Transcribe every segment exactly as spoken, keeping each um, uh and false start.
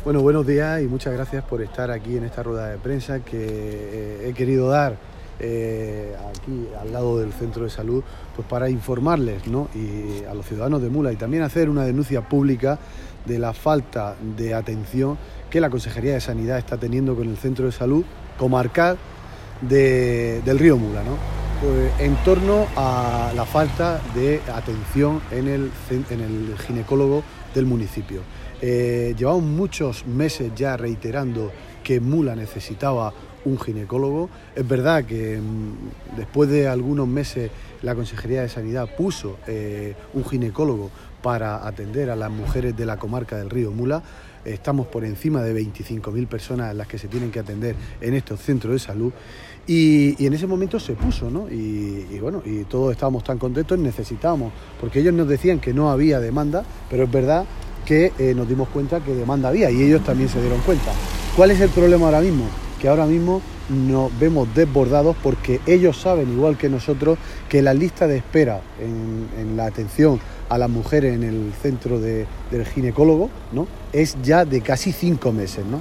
Bueno, buenos días y muchas gracias por estar aquí en esta rueda de prensa que eh, he querido dar eh, aquí al lado del centro de salud, pues para informarles, ¿no?, y a los ciudadanos de Mula, y también hacer una denuncia pública de la falta de atención que la Consejería de Sanidad está teniendo con el centro de salud comarcal de, del río Mula, ¿no?, pues en torno a la falta de atención en el, en el ginecólogo del municipio. Eh, llevamos muchos meses ya reiterando que Mula necesitaba un ginecólogo. Es verdad que mmm, después de algunos meses la Consejería de Sanidad puso eh, un ginecólogo para atender a las mujeres de la comarca del río Mula. Estamos por encima de veinticinco mil personas las que se tienen que atender en estos centros de salud y, y en ese momento se puso, ¿no? Y, y bueno, y todos estábamos tan contentos, necesitábamos, porque ellos nos decían que no había demanda, pero es verdad que eh, nos dimos cuenta que demanda había y ellos también se dieron cuenta. ¿Cuál es el problema ahora mismo? Que ahora mismo nos vemos desbordados porque ellos saben, igual que nosotros, que la lista de espera en, en la atención a las mujeres en el centro de, del ginecólogo, ¿no?, es ya de casi cinco meses, ¿no?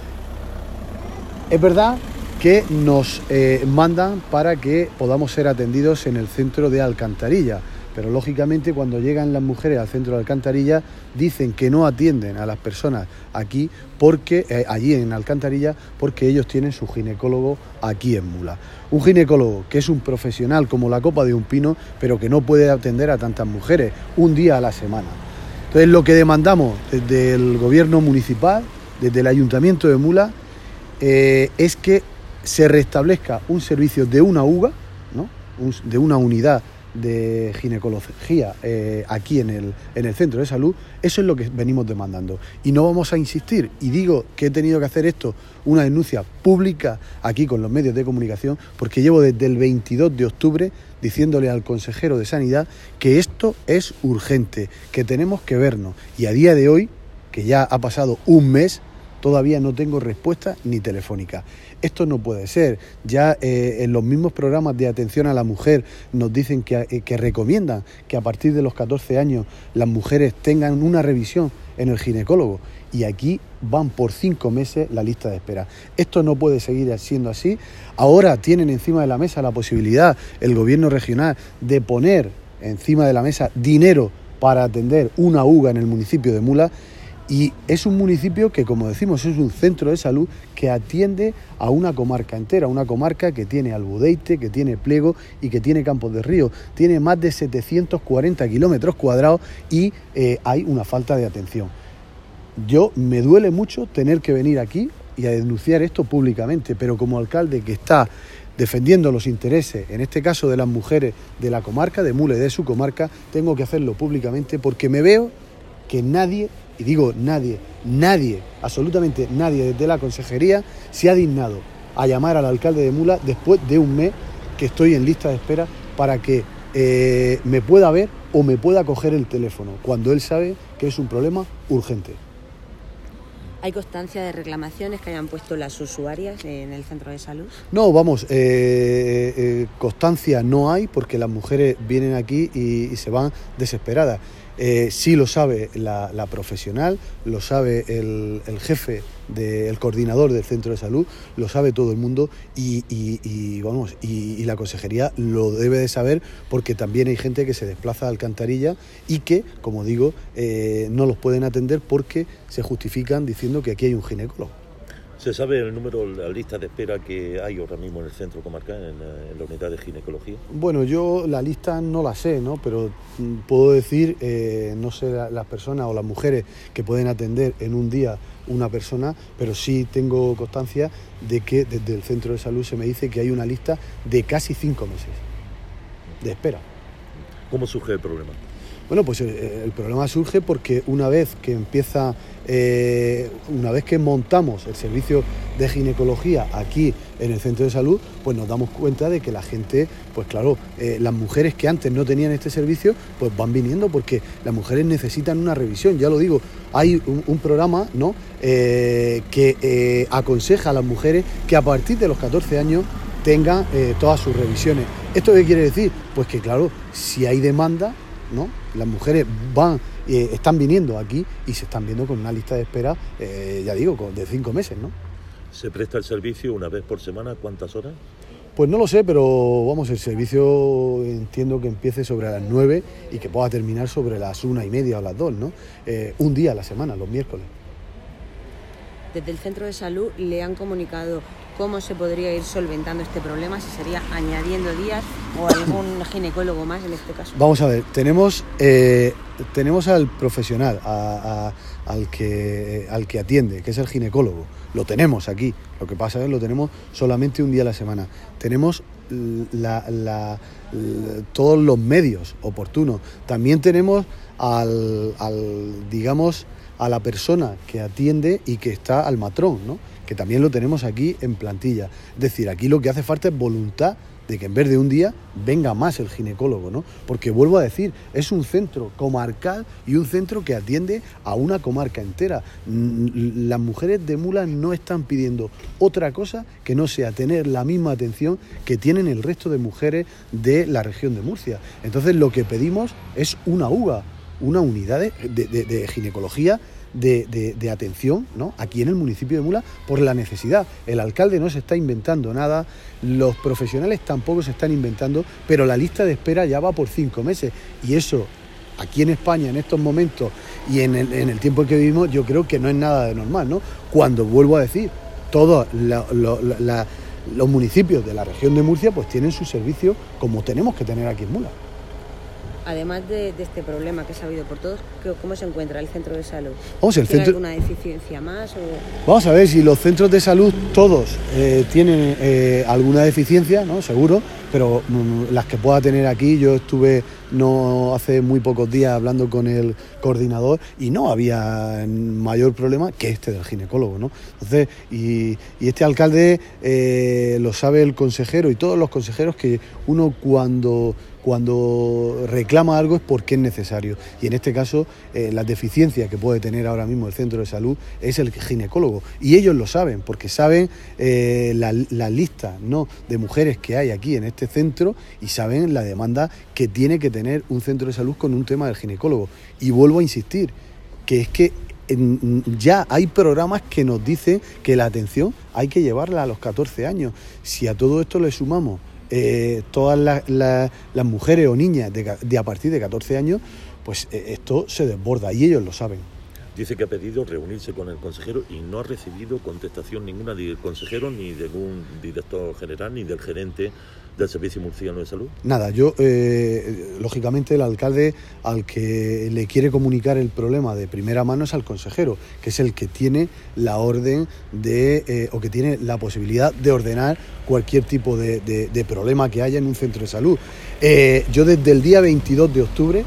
Es verdad que nos eh, mandan para que podamos ser atendidos en el centro de Alcantarilla, pero lógicamente cuando llegan las mujeres al centro de Alcantarilla dicen que no atienden a las personas aquí porque eh, allí en Alcantarilla porque ellos tienen su ginecólogo aquí en Mula. Un ginecólogo que es un profesional como la copa de un pino, pero que no puede atender a tantas mujeres un día a la semana. Entonces lo que demandamos desde el gobierno municipal, desde el ayuntamiento de Mula, eh, es que se restablezca un servicio de una U G A, ¿no?, un, de una unidad de ginecología eh, aquí en el, en el centro de salud. Eso es lo que venimos demandando y no vamos a insistir, y digo que he tenido que hacer esto, una denuncia pública aquí con los medios de comunicación, porque llevo desde el veintidós de octubre diciéndole al consejero de Sanidad que esto es urgente, que tenemos que vernos, y a día de hoy, que ya ha pasado un mes, todavía no tengo respuesta ni telefónica. Esto no puede ser. Ya eh, en los mismos programas de atención a la mujer nos dicen que, eh, que recomiendan que a partir de los catorce años las mujeres tengan una revisión en el ginecólogo, y aquí van por cinco meses la lista de espera. Esto no puede seguir siendo así. Ahora tienen encima de la mesa la posibilidad, el gobierno regional, de poner encima de la mesa dinero para atender una U G A en el municipio de Mula. Y es un municipio que, como decimos, es un centro de salud que atiende a una comarca entera, una comarca que tiene Albudeite, que tiene Pliego y que tiene Campos de Río. Tiene más de setecientos cuarenta kilómetros cuadrados y eh, hay una falta de atención. Yo me duele mucho tener que venir aquí y a denunciar esto públicamente, pero como alcalde que está defendiendo los intereses, en este caso de las mujeres de la comarca, de Mula y de su comarca, tengo que hacerlo públicamente porque me veo que nadie, y digo nadie, nadie, absolutamente nadie desde la consejería se ha dignado a llamar al alcalde de Mula después de un mes que estoy en lista de espera para que eh, me pueda ver o me pueda coger el teléfono, cuando él sabe que es un problema urgente. ¿Hay constancia de reclamaciones que hayan puesto las usuarias en el centro de salud? No, vamos, eh, eh, constancia no hay porque las mujeres vienen aquí y, y se van desesperadas. Eh, sí lo sabe la, la profesional, lo sabe el, el jefe, de, el coordinador del centro de salud, lo sabe todo el mundo y, y, y, vamos, y, y la consejería lo debe de saber porque también hay gente que se desplaza a Alcantarilla y que, como digo, eh, no los pueden atender porque se justifican diciendo que aquí hay un ginecólogo. ¿Se sabe el número, la lista de espera que hay ahora mismo en el centro comarcal, en la, en la unidad de ginecología? Bueno, yo la lista no la sé, ¿no? Pero puedo decir, eh, no sé la, las personas o las mujeres que pueden atender en un día una persona, pero sí tengo constancia de que desde el centro de salud se me dice que hay una lista de casi cinco meses de espera. ¿Cómo surge el problema? Bueno, pues el, el problema surge porque una vez que empieza, eh, una vez que montamos el servicio de ginecología aquí en el centro de salud, pues nos damos cuenta de que la gente, pues claro, eh, las mujeres que antes no tenían este servicio, pues van viniendo porque las mujeres necesitan una revisión. Ya lo digo, hay un, un programa, ¿no?, eh, que eh, aconseja a las mujeres que a partir de los catorce años tengan eh, todas sus revisiones. ¿Esto qué quiere decir? Pues que claro, si hay demanda, ¿no?, las mujeres van eh, están viniendo aquí y se están viendo con una lista de espera, eh, ya digo, de cinco meses, ¿no? ¿Se presta el servicio una vez por semana? ¿Cuántas horas? Pues no lo sé, pero vamos, el servicio entiendo que empiece sobre las nueve y que pueda terminar sobre las una y media o las dos, ¿no? Eh, un día a la semana, los miércoles. Desde el centro de salud le han comunicado cómo se podría ir solventando este problema, si sería añadiendo días o algún ginecólogo más en este caso. Vamos a ver, tenemos, eh, tenemos al profesional, a, a, al, que, al que atiende, que es el ginecólogo. Lo tenemos aquí, lo que pasa es que lo tenemos solamente un día a la semana. Tenemos la, la, la, todos los medios oportunos. También tenemos al, al, digamos, a la persona que atiende y que está al matrón, ¿no? Que también lo tenemos aquí en plantilla. Es decir, aquí lo que hace falta es voluntad de que en vez de un día venga más el ginecólogo, ¿no? Porque vuelvo a decir, es un centro comarcal y un centro que atiende a una comarca entera. Las mujeres de Mula no están pidiendo otra cosa que no sea tener la misma atención que tienen el resto de mujeres de la región de Murcia. Entonces lo que pedimos es una U G A, una unidad de, de, de, de ginecología De, de, de atención, ¿no? Aquí en el municipio de Mula por la necesidad. El alcalde no se está inventando nada, los profesionales tampoco se están inventando, pero la lista de espera ya va por cinco meses y eso aquí en España en estos momentos y en el, en el tiempo en que vivimos yo creo que no es nada de normal, ¿no? Cuando vuelvo a decir, todos la, lo, la, los municipios de la región de Murcia pues tienen su servicio como tenemos que tener aquí en Mula. Además de, de este problema que es sabido por todos, ¿cómo se encuentra el centro de salud? Vamos, el ¿Tiene centro... alguna deficiencia más? O... Vamos a ver si los centros de salud, todos eh, tienen eh, alguna deficiencia, ¿no? Seguro, pero mm, las que pueda tener aquí, yo estuve no hace muy pocos días hablando con el coordinador y no había mayor problema que este del ginecólogo, ¿no? Entonces, y, y este alcalde eh, lo sabe el consejero y todos los consejeros que uno cuando... Cuando reclama algo es porque es necesario. Y en este caso, eh, las deficiencias que puede tener ahora mismo el centro de salud es el ginecólogo. Y ellos lo saben, porque saben eh, la, la lista, ¿no?, de mujeres que hay aquí en este centro y saben la demanda que tiene que tener un centro de salud con un tema del ginecólogo. Y vuelvo a insistir, que es que en, ya hay programas que nos dicen que la atención hay que llevarla a los catorce años. Si a todo esto le sumamos Eh, todas la, la, las mujeres o niñas de, de a partir de catorce años, pues eh, esto se desborda y ellos lo saben. Dice que ha pedido reunirse con el consejero y no ha recibido contestación ninguna del consejero, ni de ningún director general, ni del gerente del Servicio Murciano de Salud. Nada, yo, eh, lógicamente, el alcalde al que le quiere comunicar el problema de primera mano es al consejero, que es el que tiene la orden de, eh, o que tiene la posibilidad de ordenar cualquier tipo de, de, de problema que haya en un centro de salud. Eh, yo desde el día veintidós de octubre,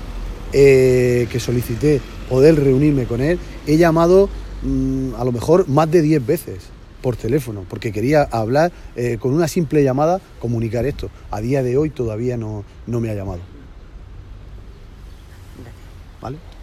eh, que solicité poder reunirme con él, he llamado mmm, a lo mejor más de diez veces por teléfono, porque quería hablar eh, con una simple llamada, comunicar esto. A día de hoy todavía no, no me ha llamado. ¿Vale?